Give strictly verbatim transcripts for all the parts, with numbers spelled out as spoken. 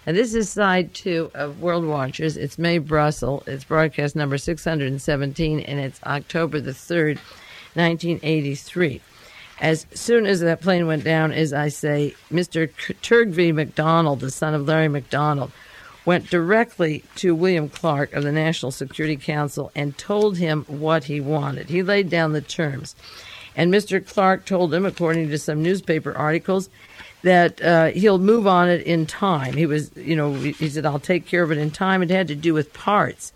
And this is side two of World Watchers. It's Mae Brussel. It's broadcast number six hundred seventeen, and it's October the third, nineteen eighty-three. As soon as that plane went down, as I say, Mister Turgvie McDonald, the son of Larry McDonald, went directly to William Clark of the National Security Council and told him what he wanted. He laid down the terms. And Mister Clark told him, according to some newspaper articles, that uh, he'll move on it in time. He was, you know, he said, I'll take care of it in time. It had to do with parts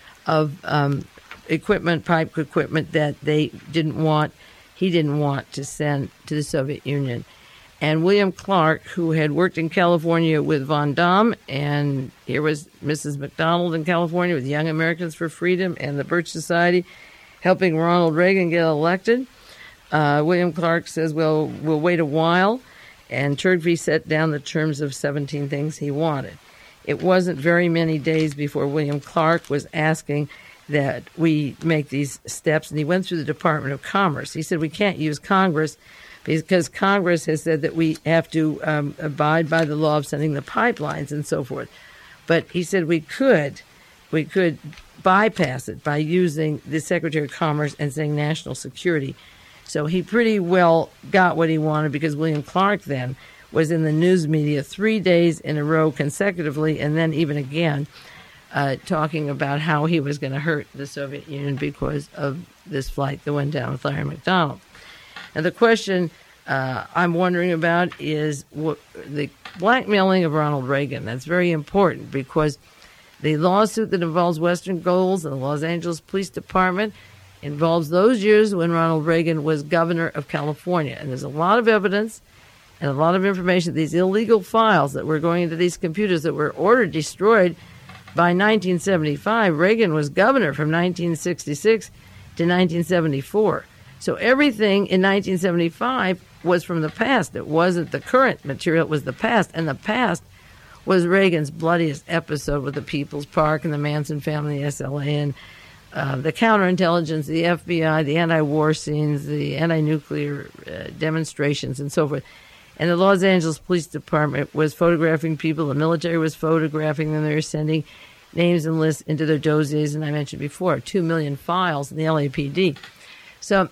of um, equipment, pipe equipment that they didn't want, he didn't want to send to the Soviet Union. And William Clark, who had worked in California with Von Damme, and here was Missus McDonald in California with Young Americans for Freedom and the Birch Society, helping Ronald Reagan get elected. Uh, William Clark says, well, we'll wait a while. And Turgvie set down the terms of seventeen things he wanted. It wasn't very many days before William Clark was asking that we make these steps, and he went through the Department of Commerce. He said, we can't use Congress because Congress has said that we have to um, abide by the law of sending the pipelines and so forth. But he said we could, we could bypass it by using the Secretary of Commerce and saying national security. So he pretty well got what he wanted, because William Clark then was in the news media three days in a row consecutively, and then even again, uh, talking about how he was going to hurt the Soviet Union because of this flight that went down with Larry McDonald. Now, the question uh, I'm wondering about is what, the blackmailing of Ronald Reagan. That's very important, because the lawsuit that involves Western Goals and the Los Angeles Police Department involves those years when Ronald Reagan was governor of California. And there's a lot of evidence and a lot of information, these illegal files that were going into these computers that were ordered destroyed by nineteen seventy-five. Reagan was governor from nineteen sixty-six to nineteen seventy-four. So everything in nineteen seventy-five was from the past. It wasn't the current material, it was the past. And the past was Reagan's bloodiest episode with the People's Park and the Manson family, the S L A, and uh, the counterintelligence, the F B I, the anti-war scenes, the anti-nuclear uh, demonstrations, and so forth. And the Los Angeles Police Department was photographing people. The military was photographing them. They were sending names and lists into their dossiers. And I mentioned before, two million files in the L A P D. So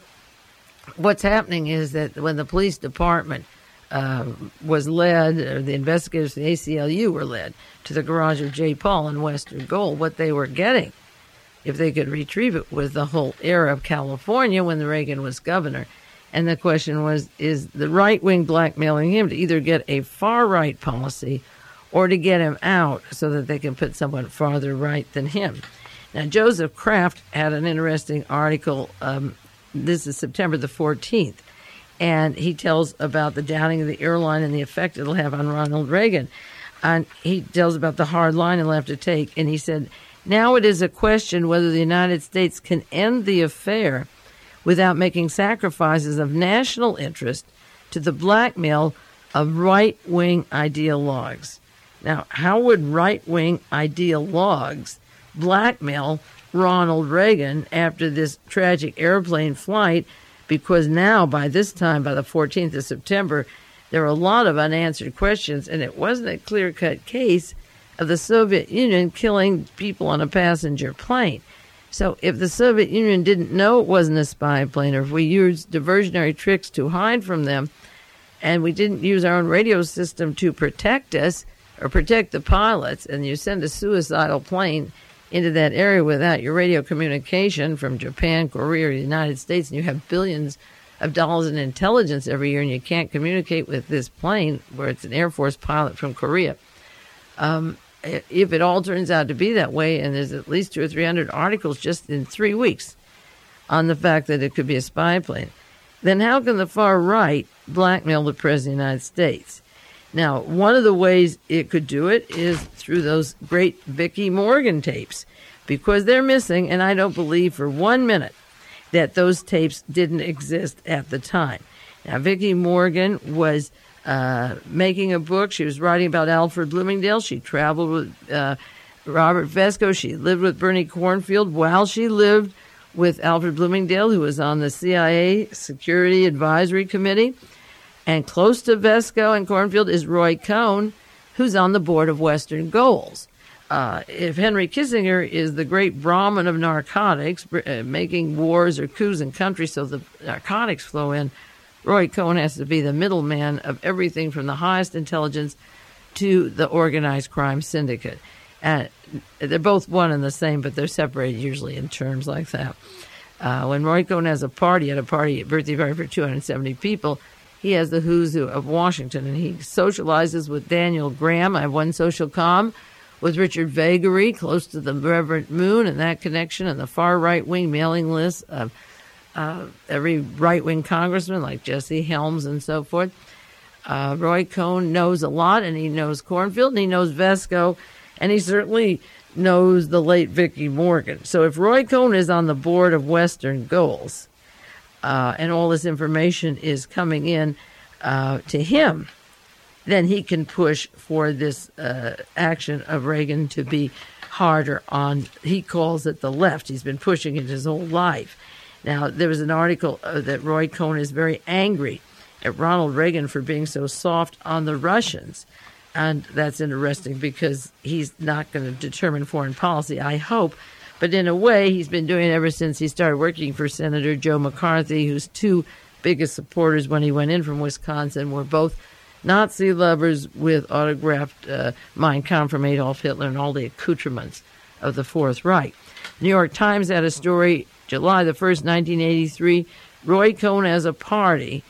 what's happening is that when the police department uh, was led, or the investigators from the A C L U were led to the garage of J. Paul in Western Gold, what they were getting, if they could retrieve it, was the whole era of California when the Reagan was governor. And the question was, is the right wing blackmailing him to either get a far-right policy or to get him out so that they can put someone farther right than him? Now, Joseph Kraft had an interesting article. Um, this is September the fourteenth. And he tells about the downing of the airline and the effect it'll have on Ronald Reagan. And he tells about the hard line he'll have to take. And he said, now it is a question whether the United States can end the affair without making sacrifices of national interest to the blackmail of right-wing ideologues. Now, how would right-wing ideologues blackmail Ronald Reagan after this tragic airplane flight? Because now, by this time, by the fourteenth of September, there are a lot of unanswered questions, and it wasn't a clear-cut case of the Soviet Union killing people on a passenger plane. So if the Soviet Union didn't know it wasn't a spy plane, or if we used diversionary tricks to hide from them, and we didn't use our own radio system to protect us or protect the pilots, and you send a suicidal plane into that area without your radio communication from Japan, Korea, or the United States, and you have billions of dollars in intelligence every year, and you can't communicate with this plane where it's an Air Force pilot from Korea. Um, if it all turns out to be that way, and there's at least two or three hundred articles just in three weeks on the fact that it could be a spy plane, then how can the far right blackmail the President of the United States? Now, one of the ways it could do it is through those great Vicki Morgan tapes, because they're missing, and I don't believe for one minute that those tapes didn't exist at the time. Now, Vicki Morgan was uh, making a book. She was writing about Alfred Bloomingdale. She traveled with uh, Robert Vesco. She lived with Bernie Cornfield while she lived with Alfred Bloomingdale, who was on the C I A Security Advisory Committee. And close to Vesco and Cornfield is Roy Cohn, who's on the board of Western Goals. Uh, if Henry Kissinger is the great Brahmin of narcotics, uh, making wars or coups in countries so the narcotics flow in, Roy Cohn has to be the middleman of everything from the highest intelligence to the organized crime syndicate. And they're both one and the same, but they're separated usually in terms like that. Uh, when Roy Cohn has a party, at a party, a birthday party for two hundred seventy people, he has the who's who of Washington, and he socializes with Daniel Graham. I have one social com with Richard Vagary, close to the Reverend Moon, and that connection, and the far right-wing mailing list of uh, every right-wing congressman like Jesse Helms and so forth. Uh, Roy Cohn knows a lot, and he knows Cornfield, and he knows Vesco, and he certainly knows the late Vicki Morgan. So if Roy Cohn is on the board of Western Goals, uh, and all this information is coming in uh, to him, then he can push for this uh, action of Reagan to be harder on, he calls it the left. He's been pushing it his whole life. Now, there was an article uh, that Roy Cohn is very angry at Ronald Reagan for being so soft on the Russians. And that's interesting because he's not going to determine foreign policy, I hope. But in a way, he's been doing it ever since he started working for Senator Joe McCarthy, whose two biggest supporters when he went in from Wisconsin were both Nazi lovers with autographed uh, Mein Kampf from Adolf Hitler and all the accoutrements of the Fourth Reich. New York Times had a story, July the first, nineteen eighty-three, Roy Cohn has a party.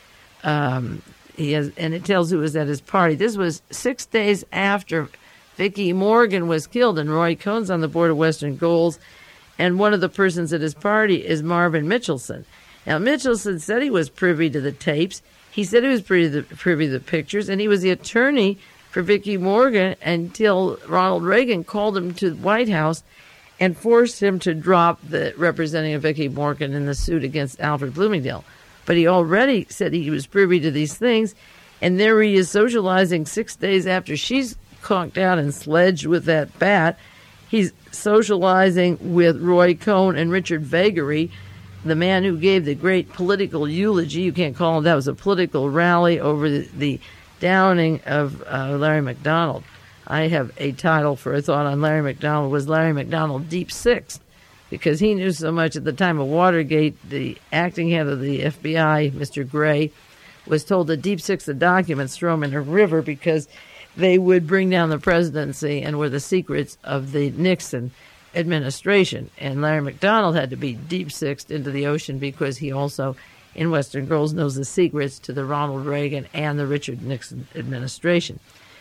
Um, he has, and it tells who was at his party. This was six days after Vicki Morgan was killed, and Roy Cohn's on the board of Western Goals, and one of the persons at his party is Marvin Mitchelson. Now, Mitchelson said he was privy to the tapes. He said he was privy to, the, privy to the pictures, and he was the attorney for Vicki Morgan until Ronald Reagan called him to the White House and forced him to drop the representing of Vicki Morgan in the suit against Alfred Bloomingdale. But he already said he was privy to these things, and there he is socializing six days after she's conked out and sledged with that bat. He's socializing with Roy Cohn and Richard Vagary, the man who gave the great political eulogy. You can't call it that. Was a political rally over the, the downing of uh, Larry McDonald. I have a title for a thought on Larry McDonald. Was Larry McDonald deep sixth? Because he knew so much at the time of Watergate. The acting head of the F B I, Mister Gray, was told to deep six the documents, throw them in a river, because they would bring down the presidency and were the secrets of the Nixon administration. And Larry McDonald had to be deep sixed into the ocean because he also, in Western Goals, knows the secrets to the Ronald Reagan and the Richard Nixon administration.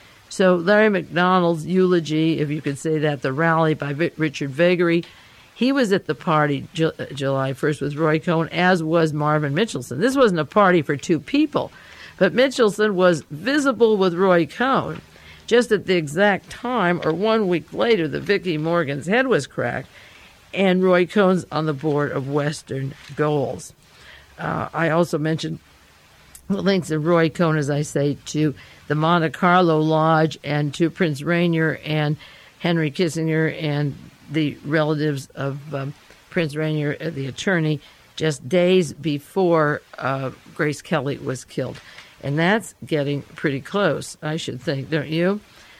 So Larry McDonald's eulogy, if you could say that, the rally by v- Richard Vagary, he was at the party Ju- July first with Roy Cohn, as was Marvin Mitchelson. This wasn't a party for two people, but Mitchelson was visible with Roy Cohn just at the exact time, or one week later, that Vicki Morgan's head was cracked, and Roy Cohn's on the board of Western Goals. Uh, I also mentioned the links of Roy Cohn, as I say, to the Monte Carlo Lodge and to Prince Rainier and Henry Kissinger and the relatives of um, Prince Rainier, uh, the attorney, just days before uh, Grace Kelly was killed. And that's getting pretty close, I should think, don't you?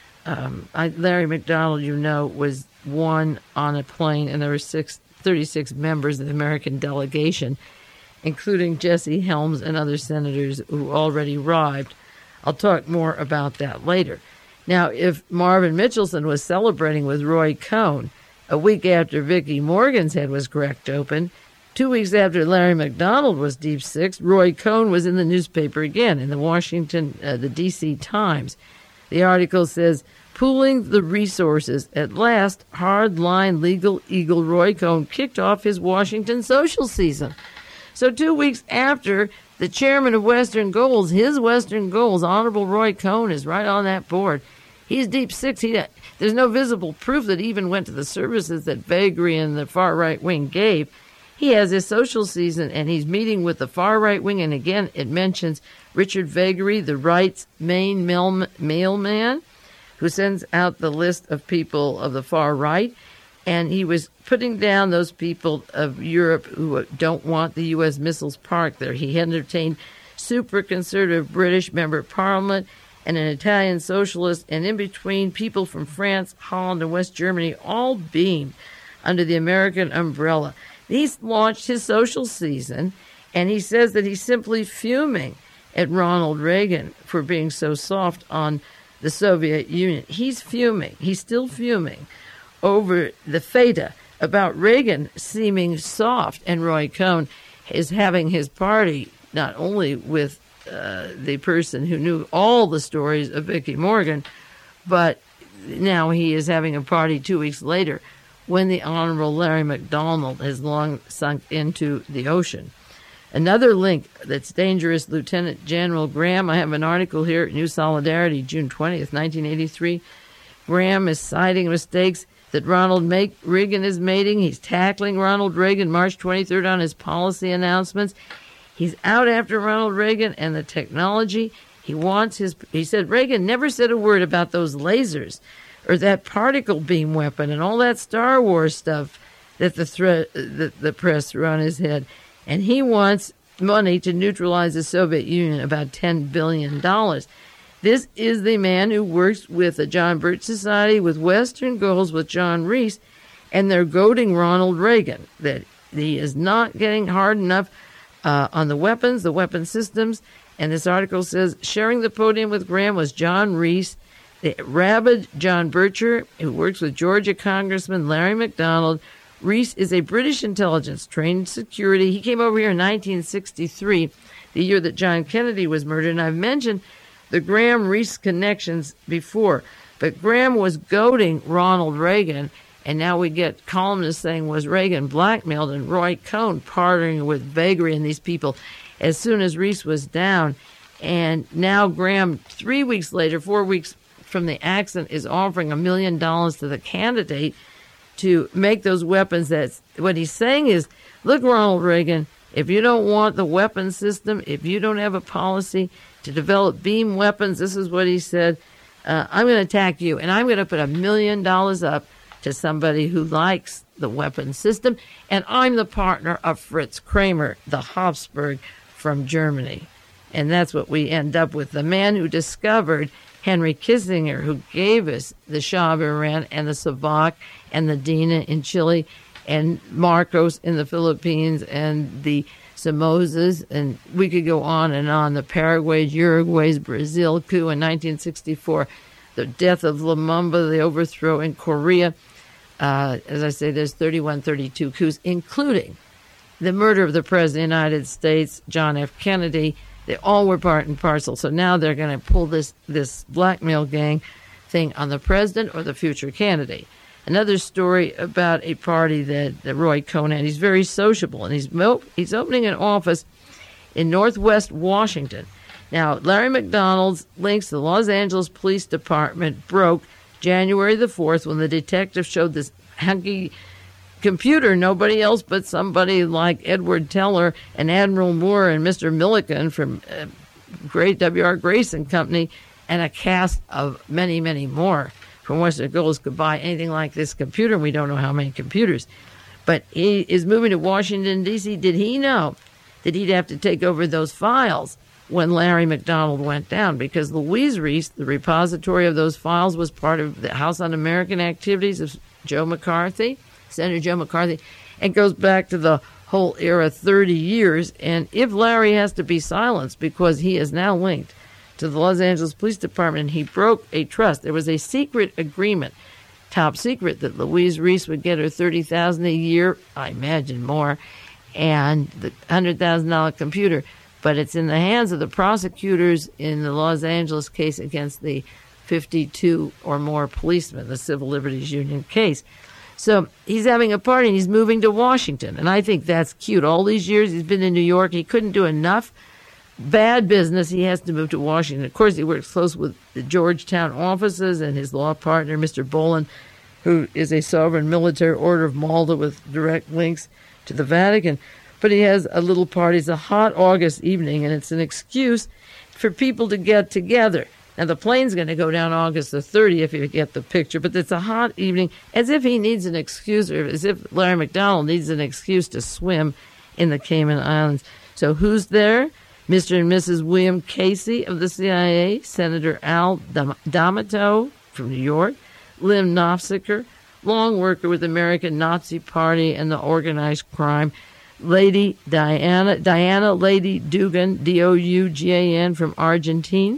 Um, I, Larry McDonald, you know, was one on a plane, and there were six, thirty-six members of the American delegation, including Jesse Helms and other senators who already arrived. I'll talk more about that later. Now, if Marvin Mitchelson was celebrating with Roy Cohn a week after Vicki Morgan's head was cracked open, two weeks after Larry McDonald was deep sixed, Roy Cohn was in the newspaper again, in the Washington, uh, the D C Times. The article says, pooling the resources, at last, hardline legal eagle Roy Cohn kicked off his Washington social season. So two weeks after the chairman of Western Goals, his Western Goals, Honorable Roy Cohn, is right on that board. He's deep six. He, there's no visible proof that he even went to the services that Vagary and the far right wing gave. He has his social season, and he's meeting with the far right wing. And again, it mentions Richard Vagary, the right's main mail- mailman, who sends out the list of people of the far right. And he was putting down those people of Europe who don't want the U S missiles parked there. He entertained super conservative British member of Parliament and an Italian socialist, and in between people from France, Holland, and West Germany, all beamed under the American umbrella. He's launched his social season, and he says that he's simply fuming at Ronald Reagan for being so soft on the Soviet Union. He's fuming. He's still fuming over the feta about Reagan seeming soft, and Roy Cohn is having his party not only with uh, the person who knew all the stories of Vicky Morgan, but now he is having a party two weeks later when the Honorable Larry McDonald has long sunk into the ocean. Another link that's dangerous, Lieutenant General Graham. I have an article here at New Solidarity, June twentieth, nineteen eighty-three. Graham is citing mistakes that Ronald make, Reagan is making. He's tackling Ronald Reagan March twenty-third on his policy announcements. He's out after Ronald Reagan and the technology. He wants his, he said Reagan never said a word about those lasers or that particle beam weapon and all that Star Wars stuff that the, threat, that the press threw on his head. And he wants money to neutralize the Soviet Union, about ten billion dollars. This is the man who works with the John Birch Society, with Western Girls, with John Reese, and they're goading Ronald Reagan that he is not getting hard enough uh, on the weapons, the weapon systems. And this article says, sharing the podium with Graham was John Reese, the rabid John Bircher, who works with Georgia Congressman Larry McDonald. Reese is a British intelligence trained security. He came over here in nineteen sixty-three, the year that John Kennedy was murdered. And I've mentioned the Graham-Reese connections before, but Graham was goading Ronald Reagan, and now we get columnists saying, was Reagan blackmailed? And Roy Cohn partnering with Vagary and these people as soon as Reese was down. And now Graham, three weeks later, four weeks from the accident, is offering a million dollars to the candidate to make those weapons. That's what he's saying is, look, Ronald Reagan, if you don't want the weapon system, if you don't have a policy to develop beam weapons, this is what he said, uh, I'm going to attack you, and I'm going to put a million dollars up to somebody who likes the weapon system, and I'm the partner of Fritz Kramer, the Habsburg from Germany. And that's what we end up with, the man who discovered Henry Kissinger, who gave us the Shah of Iran and the Savak and the Dina in Chile and Marcos in the Philippines and the Somozas, and we could go on and on. The Paraguays, Uruguays, Brazil coup in nineteen sixty-four, the death of Lumumba, the overthrow in Korea. Uh, as I say, there's thirty-one, thirty-two coups, including the murder of the President of the United States, John F. Kennedy. They all were part and parcel. So now they're going to pull this, this blackmail gang thing on the president or the future candidate. Another story about a party that, that Roy Cohn had. He's very sociable, and he's mo- he's opening an office in Northwest Washington. Now, Larry McDonald's links to the Los Angeles Police Department broke January the fourth when the detective showed this hunky computer, nobody else but somebody like Edward Teller and Admiral Moore and Mister Milliken from uh, Great W R Grace and Company, and a cast of many, many more from Western Girls could buy anything like this computer. We don't know how many computers. But he is moving to Washington, D C Did he know that he'd have to take over those files when Larry McDonald went down? Because Louise Reese, the repository of those files, was part of the House Un-American Activities of Joe McCarthy, Senator Joe McCarthy. It goes back to the whole era, thirty years. And if Larry has to be silenced because he is now linked to the Los Angeles Police Department, he broke a trust. There was a secret agreement, top secret, that Louise Reese would get her thirty thousand dollars a year, I imagine more, and the one hundred thousand dollars computer. But it's in the hands of the prosecutors in the Los Angeles case against the fifty-two or more policemen, the Civil Liberties Union case. So he's having a party, and he's moving to Washington, and I think that's cute. All these years he's been in New York. He couldn't do enough bad business. He has to move to Washington. Of course, he works close with the Georgetown offices and his law partner, Mister Bolin, who is a sovereign military order of Malta with direct links to the Vatican. But he has a little party. It's a hot August evening, and it's an excuse for people to get together. Now, the plane's going to go down August the thirtieth, if you get the picture, but it's a hot evening, as if he needs an excuse, or as if Larry McDonald needs an excuse to swim in the Cayman Islands. So who's there? Mister and Missus William Casey of the C I A, Senator Al D'Amato from New York, Lim Nofziger, long worker with the American Nazi Party and the organized crime, Lady Diana, Diana Lady Dugan, D O U G A N from Argentina.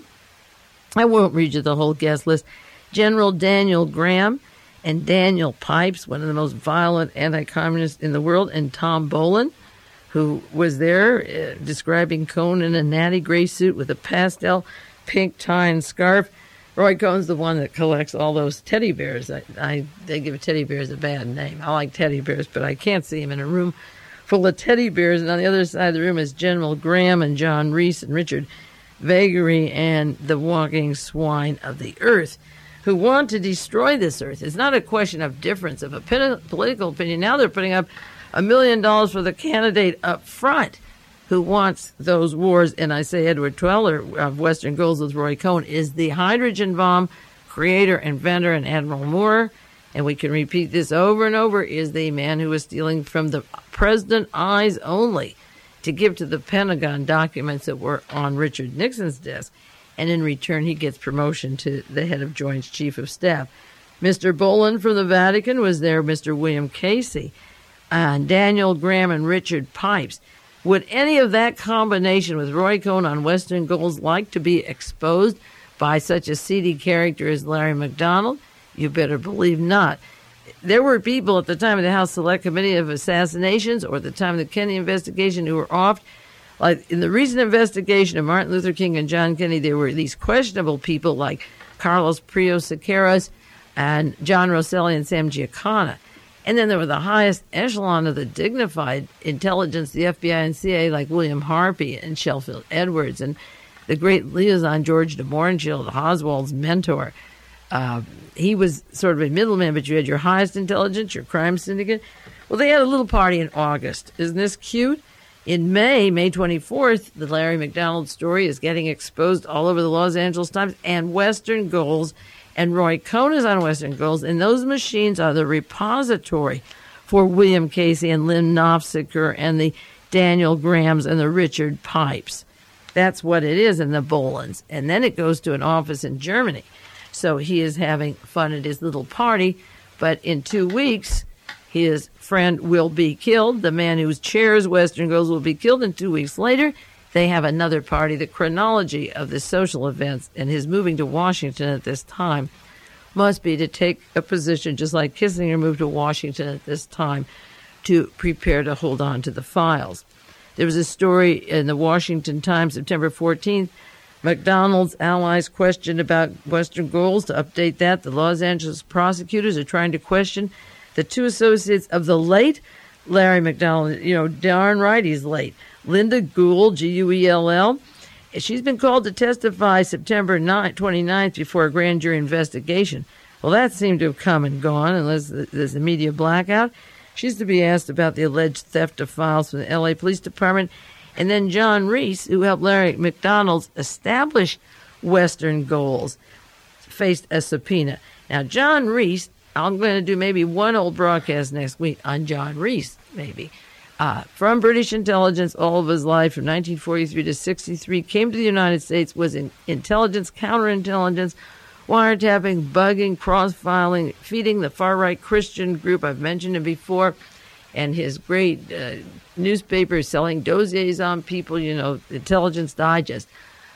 I won't read you the whole guest list. General Daniel Graham and Daniel Pipes, one of the most violent anti-communists in the world, and Tom Boland, who was there uh, describing Cohn in a natty gray suit with a pastel pink tie and scarf. Roy Cohn's the one that collects all those teddy bears. I, I They give teddy bears a bad name. I like teddy bears, but I can't see him in a room full of teddy bears. And on the other side of the room is General Graham and John Reese and Richard Vagary and the walking swine of the earth, who want to destroy this earth. It's not a question of difference of a political opinion. Now they're putting up a million dollars for the candidate up front who wants those wars. And I say Edward Tweller of Western Goals with Roy Cohn is the hydrogen bomb creator, inventor, and Admiral Moore. And we can repeat this over and over, is the man who was stealing from the president's eyes only to give to the Pentagon documents that were on Richard Nixon's desk. And in return, he gets promotion to the head of Joint Chief of Staff. Mister Boland from the Vatican was there, Mister William Casey, uh, Daniel Graham, and Richard Pipes. Would any of that combination with Roy Cohn on Western Goals like to be exposed by such a seedy character as Larry McDonald? You better believe not. There were people at the time of the House Select Committee of Assassinations or at the time of the Kennedy investigation who were off. Like in the recent investigation of Martin Luther King and John Kennedy, there were these questionable people like Carlos Prio Sequeiros and John Rosselli and Sam Giancana. And then there were the highest echelon of the dignified intelligence, the F B I and C I A, like William Harpy and Sheffield Edwards, and the great liaison George de Mohrenschildt, Oswald's mentor. Uh, he was sort of a middleman, but you had your highest intelligence, your crime syndicate. Well, they had a little party in August. Isn't this cute? In May, May twenty-fourth, the Larry McDonald story is getting exposed all over the Los Angeles Times and Western Goals, and Roy Cohn is on Western Goals, and those machines are the repository for William Casey and Lim Nofziger and the Daniel Grahams and the Richard Pipes. That's what it is in the Bolands. And then it goes to an office in Germany. So he is having fun at his little party, but in two weeks, his friend will be killed. The man who chairs Western Goals will be killed, and two weeks later, they have another party. The chronology of the social events and his moving to Washington at this time must be to take a position, just like Kissinger moved to Washington at this time, to prepare to hold on to the files. There was a story in the Washington Times, September fourteenth, McDonald's allies questioned about Western Goals. To update that, the Los Angeles prosecutors are trying to question the two associates of the late Larry McDonald. You know, darn right he's late. Linda Gould, G U E L L. She's been called to testify September twenty-ninth before a grand jury investigation. Well, that seemed to have come and gone unless there's a media blackout. She's to be asked about the alleged theft of files from the L A Police Department. And then John Reese, who helped Larry McDonald establish Western Goals, faced a subpoena. Now, John Reese, I'm going to do maybe one old broadcast next week on John Reese, maybe. Uh, from British intelligence all of his life, from nineteen forty-three to sixty-three, came to the United States, was in intelligence, counterintelligence, wiretapping, bugging, cross-filing, feeding the far-right Christian group. I've mentioned him before. And his great uh, newspaper selling dossiers on people, you know, Intelligence Digest.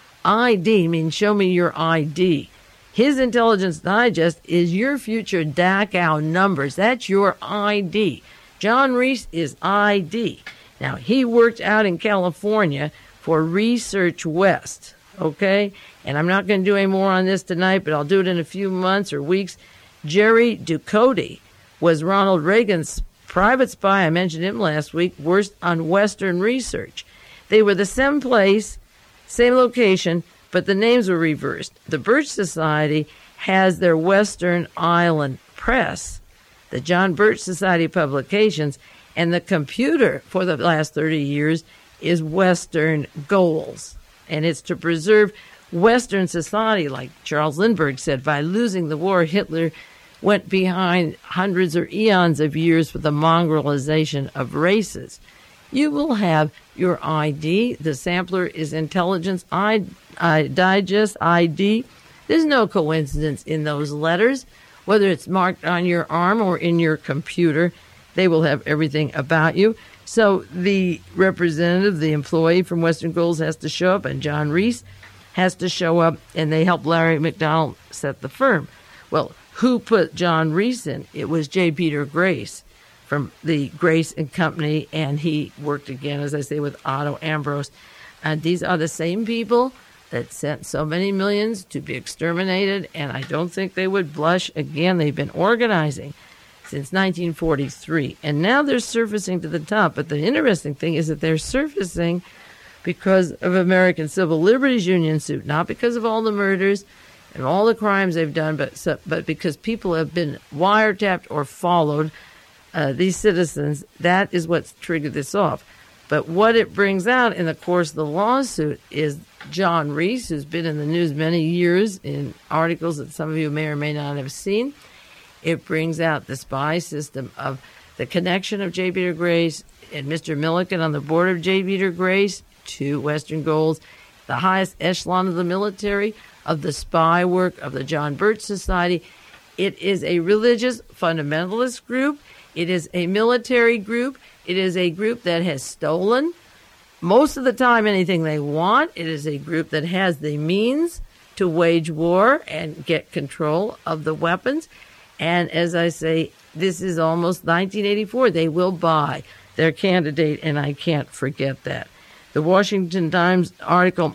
I D means show me your I D. His Intelligence Digest is your future Dachau numbers. That's your I D. John Reese is I D. Now, he worked out in California for Research West, okay? And I'm not going to do any more on this tonight, but I'll do it in a few months or weeks. Jerry Ducote was Ronald Reagan's private spy. I mentioned him last week, worst on Western Research. They were the same place, same location, but the names were reversed. The Birch Society has their Western Island Press, the John Birch Society publications, and the computer for the last thirty years is Western Goals. And it's to preserve Western society, like Charles Lindbergh said. By losing the war, Hitler went behind hundreds or eons of years for the mongrelization of races. you will have your I D. The sampler is Intelligence I, I Digest I D. There's no coincidence in those letters. Whether it's marked on your arm or in your computer, they will have everything about you. So the representative, the employee from Western Goals has to show up, and John Reese has to show up, and they help Larry McDonald set the firm. Well, who put John Reese in? It was J. Peter Grace from the Grace and Company, and he worked again, as I say, with Otto Ambrose. And these are the same people that sent so many millions to be exterminated, and I don't think they would blush again. They've been organizing since nineteen forty-three, and now they're surfacing to the top. But the interesting thing is that they're surfacing because of American Civil Liberties Union suit, not because of all the murders and all the crimes they've done, but so, but because people have been wiretapped or followed, uh, these citizens. That is what's triggered this off. But what it brings out in the course of the lawsuit is John Reese, who's been in the news many years in articles that some of you may or may not have seen. It brings out the spy system of the connection of J. Peter Grace and Mister Milliken on the board of J. Peter Grace to Western Goals, the highest echelon of the military, of the spy work of the John Birch Society. It is a religious fundamentalist group. It is a military group. It is a group that has stolen, most of the time, anything they want. It is a group that has the means to wage war and get control of the weapons. And as I say, this is almost nineteen eighty-four. They will buy their candidate, and I can't forget that. The Washington Times article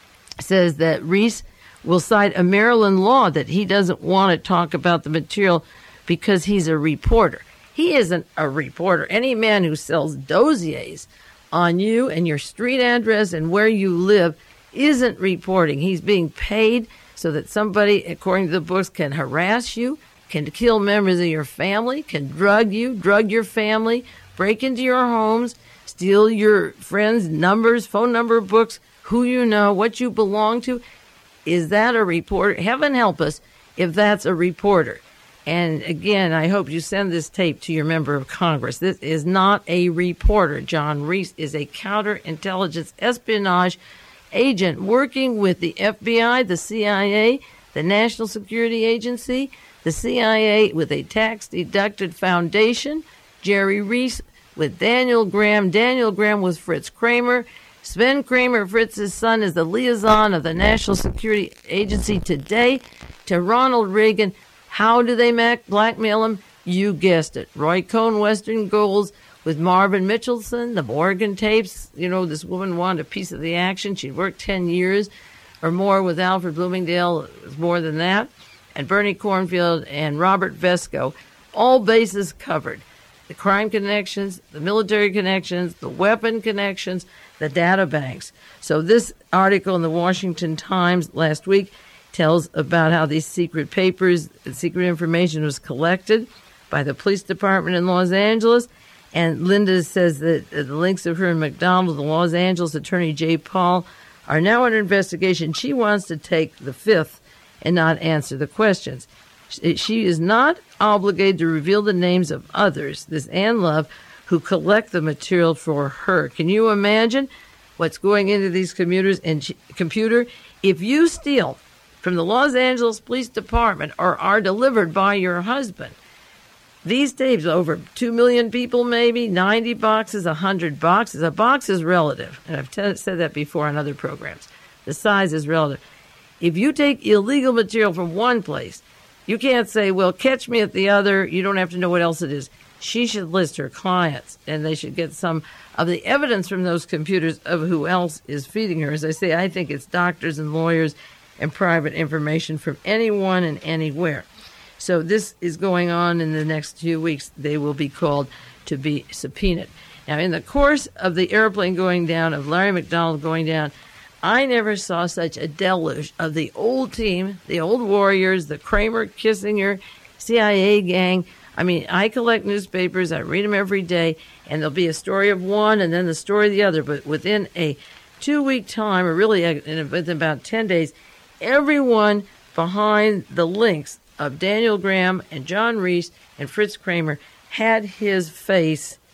says that Reese will cite a Maryland law that he doesn't want to talk about the material because he's a reporter. He isn't a reporter. Any man who sells dossiers on you and your street address and where you live isn't reporting. He's being paid so that somebody, according to the books, can harass you, can kill members of your family, can drug you, drug your family, break into your homes, steal your friends' numbers, phone number, books, who you know, what you belong to. Is that a reporter? Heaven help us if that's a reporter. And again, I hope you send this tape to your member of Congress. This is not a reporter. John Reese is a counterintelligence espionage agent working with the F B I, the C I A, the National Security Agency, the C I A with a tax-deducted foundation, Jerry Reese with Daniel Graham, Daniel Graham with Fritz Kramer. Sven Kramer, Fritz's son, is the liaison of the National Security Agency today to Ronald Reagan. How do they mac- blackmail him? You guessed it. Roy Cohn, Western Goals, with Marvin Mitchelson, the Morgan tapes. You know, this woman wanted a piece of the action. She'd worked ten years or more with Alfred Bloomingdale. It was more than that. And Bernie Cornfield and Robert Vesco, all bases covered. The crime connections, the military connections, the weapon connections, the data banks. So this article in the Washington Times last week tells about how these secret papers, secret information was collected by the police department in Los Angeles. And Linda says that the links of her and McDonald, the Los Angeles attorney Jay Paul, are now under investigation. She wants to take the fifth and not answer the questions. She is not obligated to reveal the names of others, this Ann Love, who collect the material for her. Can you imagine what's going into these computers and computer? If you steal from the Los Angeles Police Department or are delivered by your husband, these tapes, over two million people maybe, ninety boxes, one hundred boxes. A box is relative, and I've t- said that before on other programs. The size is relative. If you take illegal material from one place, you can't say, well, catch me at the other. You don't have to know what else it is. She should list her clients, and they should get some of the evidence from those computers of who else is feeding her. As I say, I think it's doctors and lawyers and private information from anyone and anywhere. So this is going on in the next few weeks. They will be called to be subpoenaed. Now, in the course of the airplane going down, of Larry McDonald going down, I never saw such a deluge of the old team, the old Warriors, the Kramer, Kissinger, C I A gang. I mean, I collect newspapers. I read them every day, and there'll be a story of one and then the story of the other. But within a two-week time, or really within about ten days, everyone behind the links of Daniel Graham and John Reese and Fritz Kramer had his face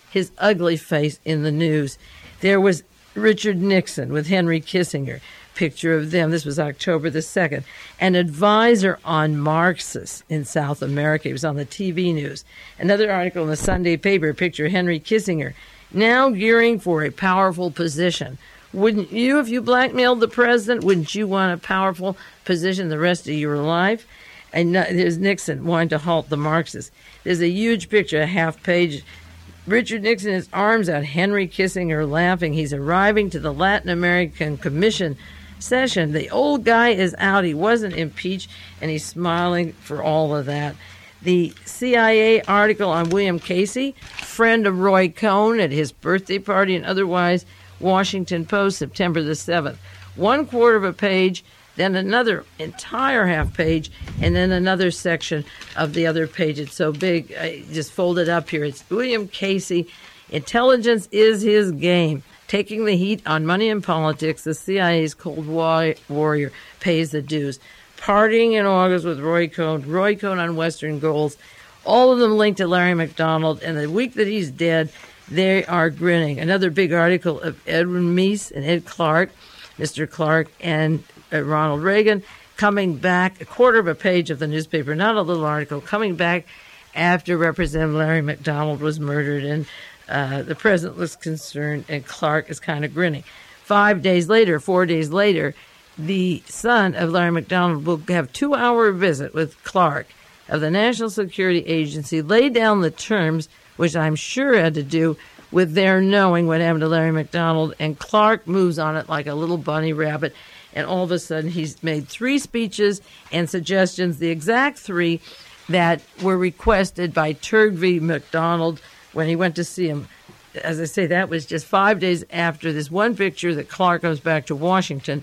his ugly face in the news. There was Richard Nixon with Henry Kissinger. Picture of them. This was October the second. An advisor on Marxists in South America. He was on the T V news. Another article in the Sunday paper, picture of Henry Kissinger, now gearing for a powerful position. Wouldn't you, if you blackmailed the president, wouldn't you want a powerful position the rest of your life? And there's Nixon wanting to halt the Marxists. There's a huge picture, a half page. Richard Nixon, his arms out, Henry Kissinger laughing. He's arriving to the Latin American Commission session. The old guy is out. He wasn't impeached, and he's smiling for all of that. The C I A article on William Casey, friend of Roy Cohn at his birthday party and otherwise, Washington Post, September the seventh. One quarter of a page, then another entire half page, and then another section of the other page. It's so big, I just fold it up here. It's William Casey. Intelligence is his game. Taking the heat on money and politics, the C I A's cold warrior pays the dues. Partying in August with Roy Cohn, Roy Cohn on Western Goals, all of them linked to Larry McDonald. And the week that he's dead, they are grinning. Another big article of Edwin Meese and Ed Clark, Mister Clark, and uh, Ronald Reagan coming back, a quarter of a page of the newspaper, not a little article, coming back after Representative Larry McDonald was murdered. And Uh, the president looks concerned, and Clark is kind of grinning. Five days later, four days later, the son of Larry McDonald will have a two-hour visit with Clark of the National Security Agency, lay down the terms, which I'm sure had to do with their knowing what happened to Larry McDonald, and Clark moves on it like a little bunny rabbit, and all of a sudden he's made three speeches and suggestions, the exact three that were requested by Turvey McDonald when he went to see him. As I say, that was just five days after this one picture that Clark goes back to Washington,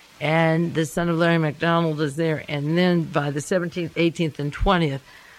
and the son of Larry McDonald is there. And then by the seventeenth, eighteenth, and twentieth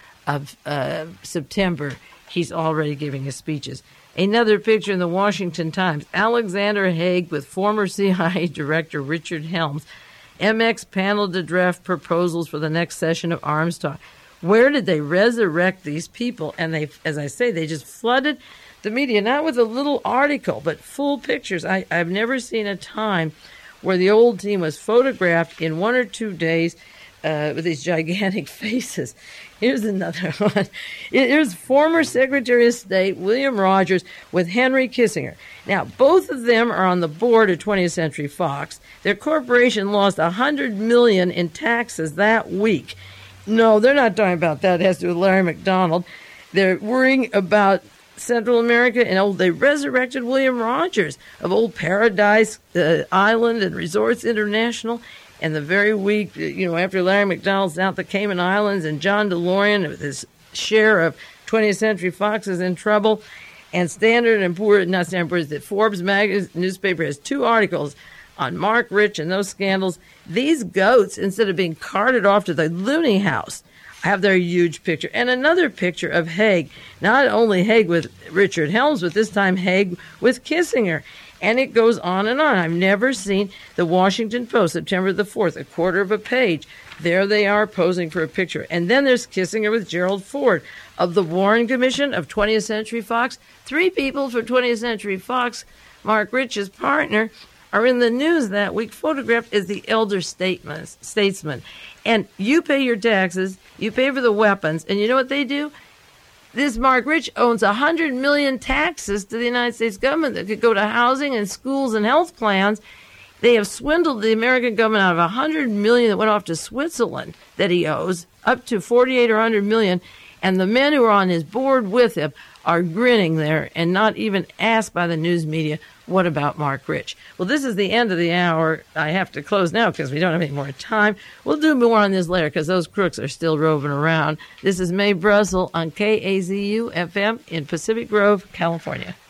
of uh, September, he's already giving his speeches. Another picture in the Washington Times, Alexander Haig with former C I A Director Richard Helms. M X panel to draft proposals for the next session of arms talk. Where did they resurrect these people? And they, as I say, they just flooded the media, not with a little article, but full pictures. I, I've never seen a time where the old team was photographed in one or two days uh, with these gigantic faces. Here's another one. Here's former Secretary of State William Rogers with Henry Kissinger. Now, both of them are on the board of twentieth Century Fox. Their corporation lost one hundred million dollars in taxes that week. No, they're not talking about that. It has to do with Larry McDonald. They're worrying about Central America, and oh, they resurrected William Rogers of Old Paradise uh, Island and Resorts International. And the very week, you know, after Larry McDonald's out the Cayman Islands and John DeLorean with his share of twentieth Century Fox is in trouble, and Standard and Poor's, not Standard and Poor's, the Forbes magazine newspaper has two articles on Mark Rich and those scandals. These goats, instead of being carted off to the loony house, have their huge picture. And another picture of Haig, not only Haig with Richard Helms, but this time Haig with Kissinger. And it goes on and on. I've never seen the Washington Post, September the fourth, a quarter of a page. There they are posing for a picture. And then there's Kissinger with Gerald Ford of the Warren Commission of twentieth Century Fox. Three people for twentieth Century Fox, Mark Rich's partner, are in the news that week, photographed as the elder statesman. And you pay your taxes, you pay for the weapons, and you know what they do? This Mark Rich owns one hundred million dollars taxes to the United States government that could go to housing and schools and health plans. They have swindled the American government out of one hundred million dollars that went off to Switzerland that he owes, up to forty-eight or one hundred million dollars. And the men who are on his board with him are grinning there and not even asked by the news media, what about Mark Rich? Well, this is the end of the hour. I have to close now because we don't have any more time. We'll do more on this later because those crooks are still roving around. This is Mae Brussel on K A Z U F M in Pacific Grove, California.